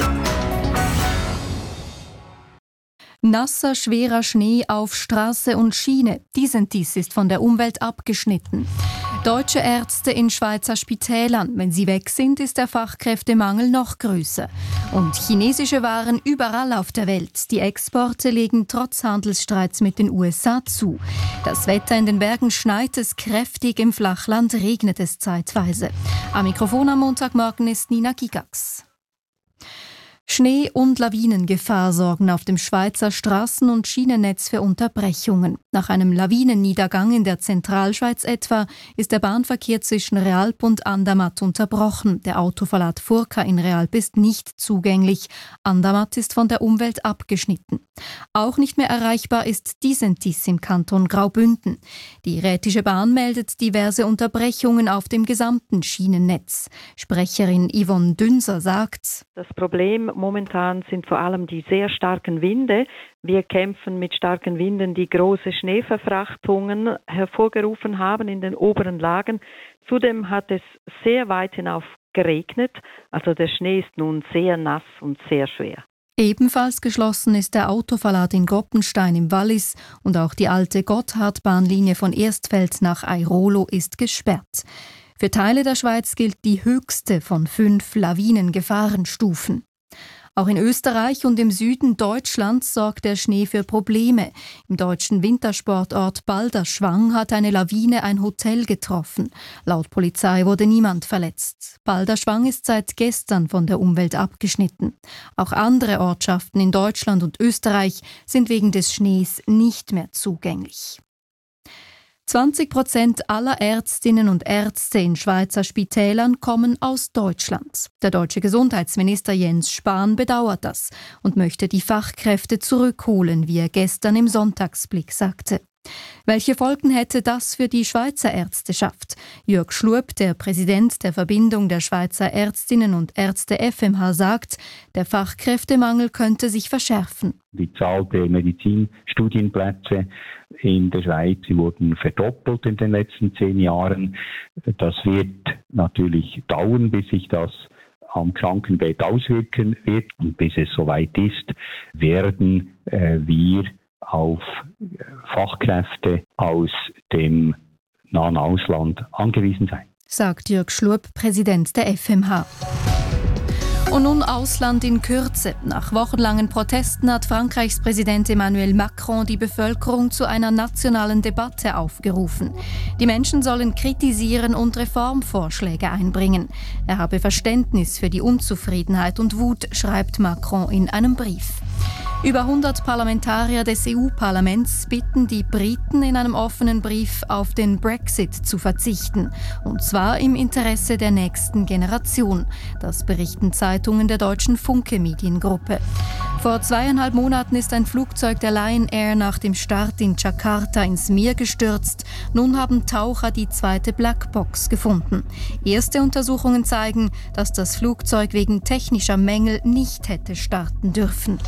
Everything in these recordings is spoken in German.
Nasser, schwerer Schnee auf Straße und Schiene. Dies ist von der Umwelt abgeschnitten. Deutsche Ärzte in Schweizer Spitälern. Wenn sie weg sind, ist der Fachkräftemangel noch größer. Und chinesische Waren überall auf der Welt. Die Exporte legen trotz Handelsstreits mit den USA zu. Das Wetter in den Bergen schneit es kräftig, im Flachland regnet es zeitweise. Am Mikrofon am Montagmorgen ist Nina Gigax. Schnee- und Lawinengefahr sorgen auf dem Schweizer Straßen- und Schienennetz für Unterbrechungen. Nach einem Lawinenniedergang in der Zentralschweiz etwa ist der Bahnverkehr zwischen Realp und Andermatt unterbrochen. Der Autoverlad Furka in Realp ist nicht zugänglich. Andermatt ist von der Umwelt abgeschnitten. Auch nicht mehr erreichbar ist Disentis im Kanton Graubünden. Die Rhätische Bahn meldet diverse Unterbrechungen auf dem gesamten Schienennetz. Sprecherin Yvonne Dünser sagt: Das Problem momentan sind vor allem die sehr starken Winde. Wir kämpfen mit starken Winden, die große Schneeverfrachtungen hervorgerufen haben in den oberen Lagen. Zudem hat es sehr weit hinauf geregnet. Also der Schnee ist nun sehr nass und sehr schwer. Ebenfalls geschlossen ist der Autoverlad in Goppenstein im Wallis und auch die alte Gotthardbahnlinie von Erstfeld nach Airolo ist gesperrt. Für Teile der Schweiz gilt die höchste von 5 Lawinengefahrenstufen. Auch in Österreich und im Süden Deutschlands sorgt der Schnee für Probleme. Im deutschen Wintersportort Balderschwang hat eine Lawine ein Hotel getroffen. Laut Polizei wurde niemand verletzt. Balderschwang ist seit gestern von der Umwelt abgeschnitten. Auch andere Ortschaften in Deutschland und Österreich sind wegen des Schnees nicht mehr zugänglich. 20% aller Ärztinnen und Ärzte in Schweizer Spitälern kommen aus Deutschland. Der deutsche Gesundheitsminister Jens Spahn bedauert das und möchte die Fachkräfte zurückholen, wie er gestern im Sonntagsblick sagte. Welche Folgen hätte das für die Schweizer Ärzteschaft? Jörg Schlup, der Präsident der Verbindung der Schweizer Ärztinnen und Ärzte FMH, sagt, der Fachkräftemangel könnte sich verschärfen. Die Zahl der Medizinstudienplätze in der Schweiz wurden verdoppelt in den letzten 10 Jahren. Das wird natürlich dauern, bis sich das am Krankenbett auswirken wird. Und bis es soweit ist, werden wir auf Fachkräfte aus dem nahen Ausland angewiesen sein, sagt Jörg Schlup, Präsident der FMH. Und nun Ausland in Kürze. Nach wochenlangen Protesten hat Frankreichs Präsident Emmanuel Macron die Bevölkerung zu einer nationalen Debatte aufgerufen. Die Menschen sollen kritisieren und Reformvorschläge einbringen. Er habe Verständnis für die Unzufriedenheit und Wut, schreibt Macron in einem Brief. Über 100 Parlamentarier des EU-Parlaments bitten die Briten in einem offenen Brief auf den Brexit zu verzichten. Und zwar im Interesse der nächsten Generation. Das berichten Zeitungen der deutschen Funke-Mediengruppe. Vor 2,5 Monaten ist ein Flugzeug der Lion Air nach dem Start in Jakarta ins Meer gestürzt. Nun haben Taucher die zweite Blackbox gefunden. Erste Untersuchungen zeigen, dass das Flugzeug wegen technischer Mängel nicht hätte starten dürfen.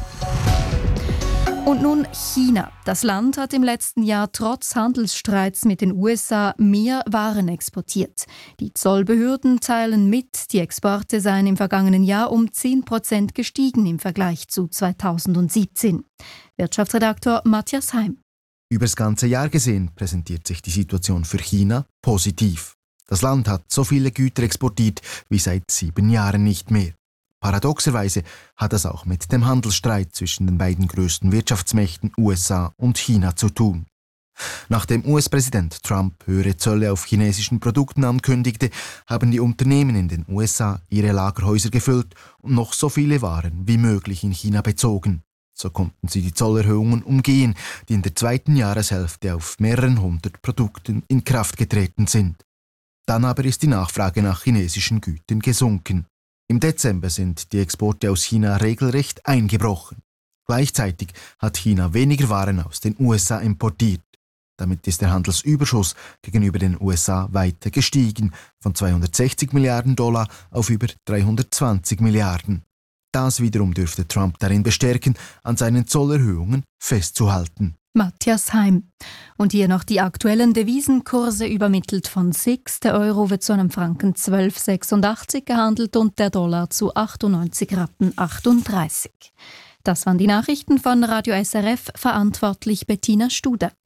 Und nun China. Das Land hat im letzten Jahr trotz Handelsstreits mit den USA mehr Waren exportiert. Die Zollbehörden teilen mit, die Exporte seien im vergangenen Jahr um 10% gestiegen im Vergleich zu 2017. Wirtschaftsredaktor Matthias Heim. Über das ganze Jahr gesehen präsentiert sich die Situation für China positiv. Das Land hat so viele Güter exportiert wie seit 7 Jahren nicht mehr. Paradoxerweise hat das auch mit dem Handelsstreit zwischen den beiden größten Wirtschaftsmächten USA und China zu tun. Nachdem US-Präsident Trump höhere Zölle auf chinesischen Produkten ankündigte, haben die Unternehmen in den USA ihre Lagerhäuser gefüllt und noch so viele Waren wie möglich in China bezogen. So konnten sie die Zollerhöhungen umgehen, die in der zweiten Jahreshälfte auf mehreren 100 Produkten in Kraft getreten sind. Dann aber ist die Nachfrage nach chinesischen Gütern gesunken. Im Dezember sind die Exporte aus China regelrecht eingebrochen. Gleichzeitig hat China weniger Waren aus den USA importiert. Damit ist der Handelsüberschuss gegenüber den USA weiter gestiegen, von 260 Milliarden Dollar auf über 320 Milliarden. Das wiederum dürfte Trump darin bestärken, an seinen Zollerhöhungen festzuhalten. Matthias Heim. Und hier noch die aktuellen Devisenkurse übermittelt von SIX. Der Euro wird zu einem Franken 12,86 gehandelt und der Dollar zu 98,38 Rappen. Das waren die Nachrichten von Radio SRF, verantwortlich Bettina Studer.